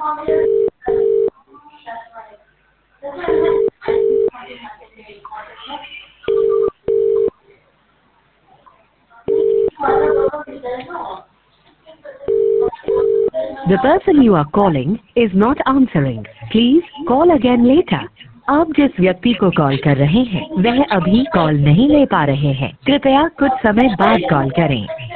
The person you are calling is not answering. Please call again later. आप जिस व्यक्ति को कॉल कर रहे हैं वह अभी कॉल नहीं ले पा रहे हैं। कृपया कुछ समय बाद कॉल करें।